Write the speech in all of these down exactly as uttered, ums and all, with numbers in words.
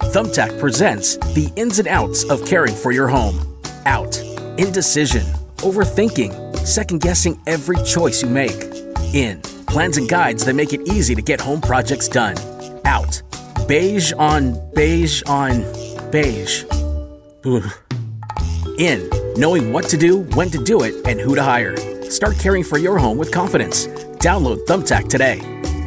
Thumbtack presents the ins and outs of caring for your home. Out. Indecision. Overthinking. Second-guessing every choice you make. In. Plans and guides that make it easy to get home projects done. Out. Beige on beige on beige. Ugh. In. Knowing what to do, when to do it, and who to hire. Start caring for your home with confidence. Download Thumbtack today.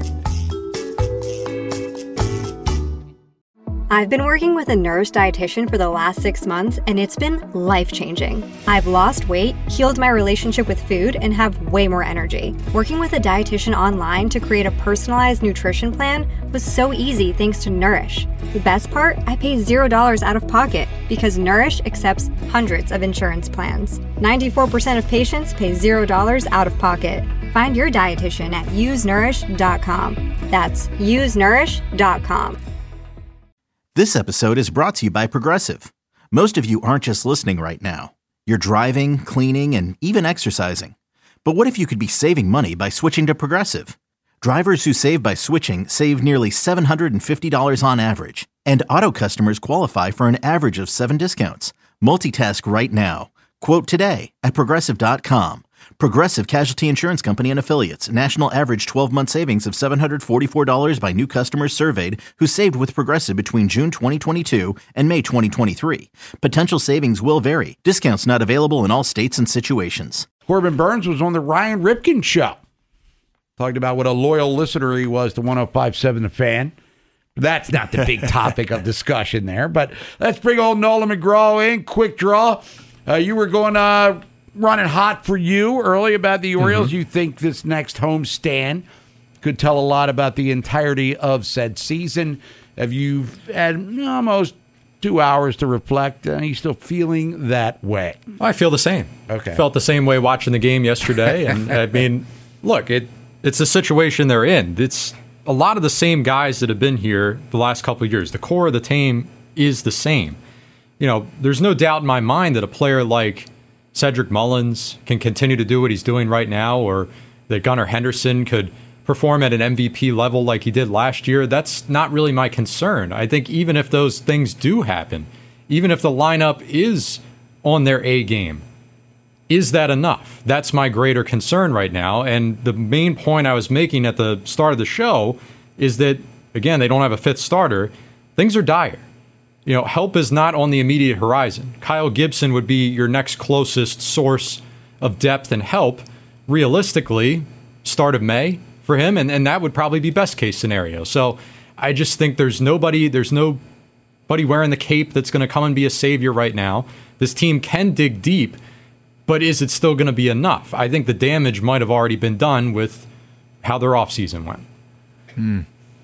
I've been working with a Nourish dietitian for the last six months, and it's been life-changing. I've lost weight, healed my relationship with food, and have way more energy. Working with a dietitian online to create a personalized nutrition plan was so easy thanks to Nourish. The best part? I pay zero dollars out of pocket because Nourish accepts hundreds of insurance plans. ninety-four percent of patients pay zero dollars out of pocket. Find your dietitian at use nourish dot com. That's use nourish dot com. This episode is brought to you by Progressive. Most of you aren't just listening right now. You're driving, cleaning, and even exercising. But what if you could be saving money by switching to Progressive? Drivers who save by switching save nearly seven hundred fifty dollars on average. And auto customers qualify for an average of seven discounts. Multitask right now. Quote today at progressive dot com. Progressive Casualty Insurance Company and Affiliates. National average twelve-month savings of seven hundred forty-four dollars by new customers surveyed who saved with Progressive between June twenty twenty-two and May twenty twenty-three. Potential savings will vary. Discounts not available in all states and situations. Corbin Burns was on the Ryan Ripken show. Talked about what a loyal listener he was to one oh five point seven The Fan. That's not the big topic of discussion there. But let's bring old Nolan McGraw in. Quick draw. Uh, you were going uh, running hot for you early about the Orioles. Mm-hmm. You think this next home stand could tell a lot about the entirety of said season. Have you had almost two hours to reflect? Are you still feeling that way? I feel the same. Okay. Felt the same way watching the game yesterday. And I mean, look, it it's the situation they're in. It's a lot of the same guys that have been here the last couple of years. The core of the team is the same. You know, there's no doubt in my mind that a player like Cedric Mullins can continue to do what he's doing right now, or that Gunnar Henderson could perform at an M V P level like he did last year. That's not really my concern. I think even if those things do happen, even if the lineup is on their A game, is that enough? That's my greater concern right now. And the main point I was making at the start of the show is that, again, they don't have a fifth starter. Things are dire. You know, help is not on the immediate horizon. Kyle Gibson would be your next closest source of depth and help, realistically, start of May for him, and, and that would probably be best case scenario. So I just think there's nobody, there's nobody wearing the cape that's going to come and be a savior right now. This team can dig deep, but is it still going to be enough? I think the damage might have already been done with how their offseason went. Hmm.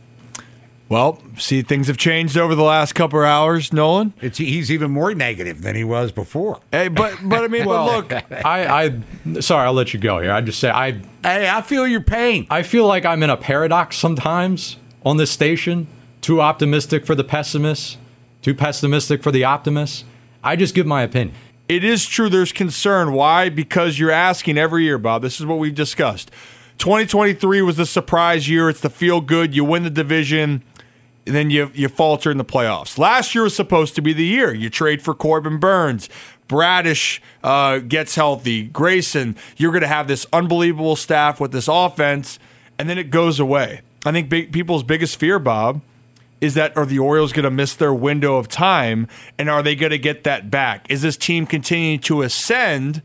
Well, see, things have changed over the last couple of hours, Nolan. It's he's even more negative than he was before. Hey, but but I mean, well, but look, I, I sorry, I'll let you go here. I just say I. Hey, I feel your pain. I feel like I'm in a paradox sometimes on this station. Too optimistic for the pessimists, too pessimistic for the optimists. I just give my opinion. It is true. There's concern. Why? Because you're asking every year, Bob. This is what we've discussed. twenty twenty-three was the surprise year. It's the feel good. You win the division. And then you you falter in the playoffs. Last year was supposed to be the year. You trade for Corbin Burns. Bradish uh, gets healthy. Grayson, you're going to have this unbelievable staff with this offense, and then it goes away. I think big, people's biggest fear, Bob, is that are the Orioles going to miss their window of time, and are they going to get that back? Is this team continuing to ascend,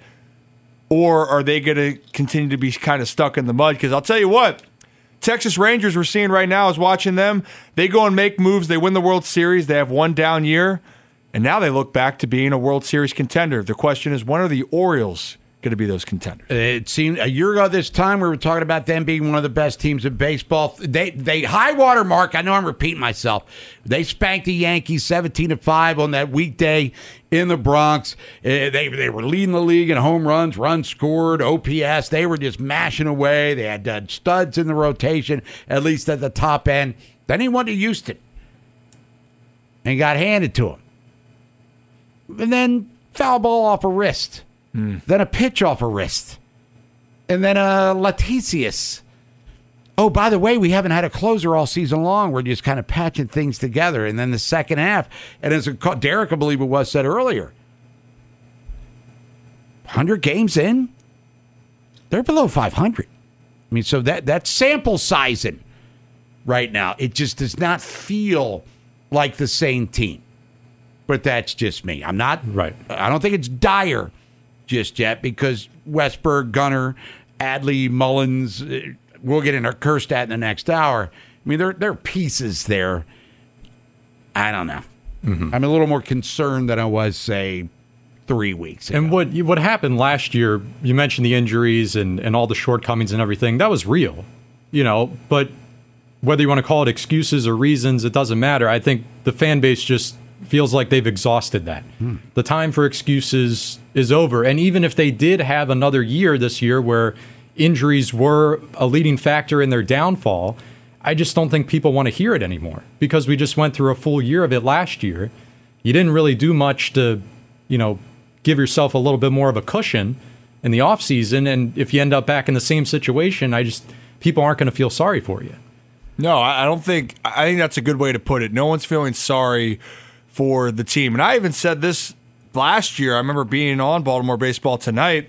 or are they going to continue to be kind of stuck in the mud? Because I'll tell you what, Texas Rangers we're seeing right now is watching them. They go and make moves. They win the World Series. They have one down year. And now they look back to being a World Series contender. The question is, when are the Orioles going to be those contenders? It seemed a year ago this time we were talking about them being one of the best teams in baseball. They they high water mark. I know I'm repeating myself. They spanked the Yankees seventeen to five on that weekday in the Bronx. Uh, they they were leading the league in home runs, runs scored, O P S. They were just mashing away. They had uh, studs in the rotation, at least at the top end. Then he went to Houston and got handed to him. And then foul ball off a wrist. Mm. Then a pitch off a wrist. And then a Leticius oh, by the way, we haven't had a closer all season long. We're just kind of patching things together. And then the second half, and as Derek, I believe it was, said earlier, one hundred games in, they're below five hundred. I mean, so that that's sample sizing right now. It just does not feel like the same team. But that's just me. I'm not right. I don't think it's dire just yet because Westberg, Gunnar, Adley, Mullins, we'll get into Kerstad in the next hour. I mean, there, there are pieces there. I don't know. Mm-hmm. I'm a little more concerned than I was, say, three weeks ago. And what what happened last year, you mentioned the injuries and, and all the shortcomings and everything, that was real. You know, but whether you want to call it excuses or reasons, it doesn't matter. I think the fan base just feels like they've exhausted that. Hmm. The time for excuses is over. And even if they did have another year this year where injuries were a leading factor in their downfall, I just don't think people want to hear it anymore because we just went through a full year of it last year. You didn't really do much to, you know, give yourself a little bit more of a cushion in the offseason. And if you end up back in the same situation, I just, people aren't going to feel sorry for you. No, I don't think, I think that's a good way to put it. No one's feeling sorry for the team. And I even said this last year. I remember being on Baltimore Baseball Tonight.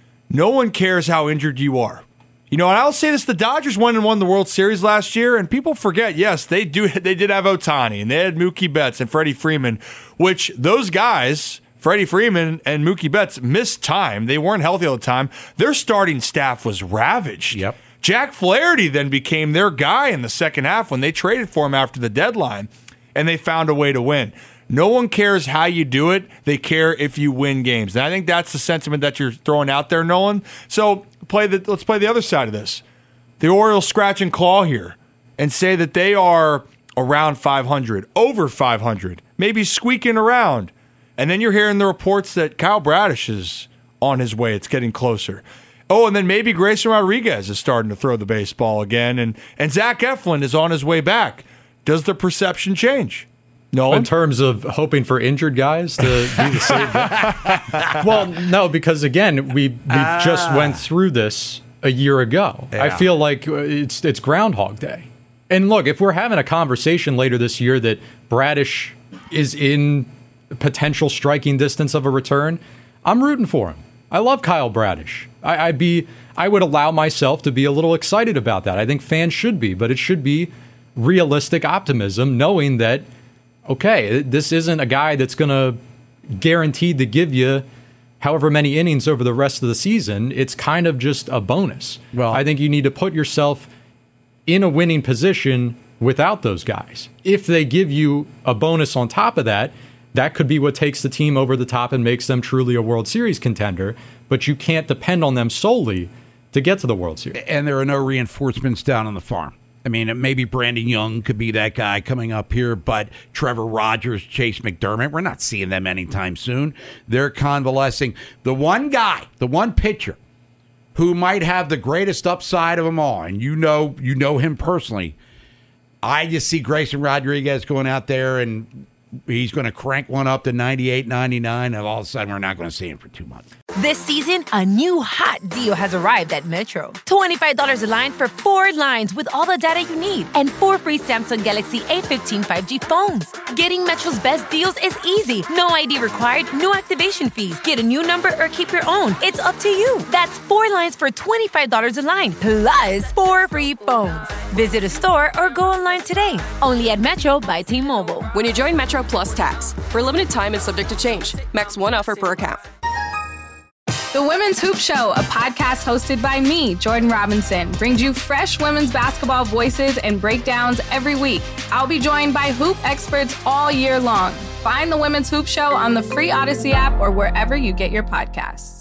No one cares how injured you are. You know, and I'll say this, the Dodgers went and won the World Series last year, and people forget, yes, they do. They did have Ohtani, and they had Mookie Betts and Freddie Freeman, which those guys, Freddie Freeman and Mookie Betts, missed time. They weren't healthy all the time. Their starting staff was ravaged. Yep. Jack Flaherty then became their guy in the second half when they traded for him after the deadline, and they found a way to win. No one cares how you do it. They care if you win games. And I think that's the sentiment that you're throwing out there, Nolan. So play the, let's play the other side of this. The Orioles scratch and claw here and say that they are around five hundred, over five hundred, maybe squeaking around. And then you're hearing the reports that Kyle Bradish is on his way. It's getting closer. Oh, and then maybe Grayson Rodriguez is starting to throw the baseball again. And, and Zach Eflin is on his way back. Does the perception change? No, in terms of hoping for injured guys to be the same. Well, no, because again, we we ah. just went through this a year ago. Yeah. I feel like it's it's Groundhog Day. And look, if we're having a conversation later this year that Bradish is in potential striking distance of a return, I'm rooting for him. I love Kyle Bradish. I, I'd be I would allow myself to be a little excited about that. I think fans should be, but it should be realistic optimism, knowing that, okay, this isn't a guy that's going to guaranteed to give you however many innings over the rest of the season. It's kind of just a bonus. Well, I think you need to put yourself in a winning position without those guys. If they give you a bonus on top of that, that could be what takes the team over the top and makes them truly a World Series contender. But you can't depend on them solely to get to the World Series. And there are no reinforcements down on the farm. I mean, maybe Brandon Young could be that guy coming up here, but Trevor Rogers, Chase McDermott, we're not seeing them anytime soon. They're convalescing. The one guy, the one pitcher who might have the greatest upside of them all, and you know, you know him personally, I just see Grayson Rodriguez going out there and he's going to crank one up to ninety-eight, ninety-nine, and all of a sudden we're not going to see him for two months. This season, a new hot deal has arrived at Metro. twenty-five dollars a line for four lines with all the data you need and four free Samsung Galaxy A fifteen five G phones. Getting Metro's best deals is easy. No I D required, no activation fees. Get a new number or keep your own. It's up to you. That's four lines for twenty-five dollars a line, plus four free phones. Visit a store or go online today. Only at Metro by T-Mobile. When you join Metro Plus Tax, for a limited time and subject to change. Max one offer per account. The Women's Hoop Show, a podcast hosted by me, Jordan Robinson, brings you fresh women's basketball voices and breakdowns every week. I'll be joined by hoop experts all year long. Find the Women's Hoop Show on the free Odyssey app or wherever you get your podcasts.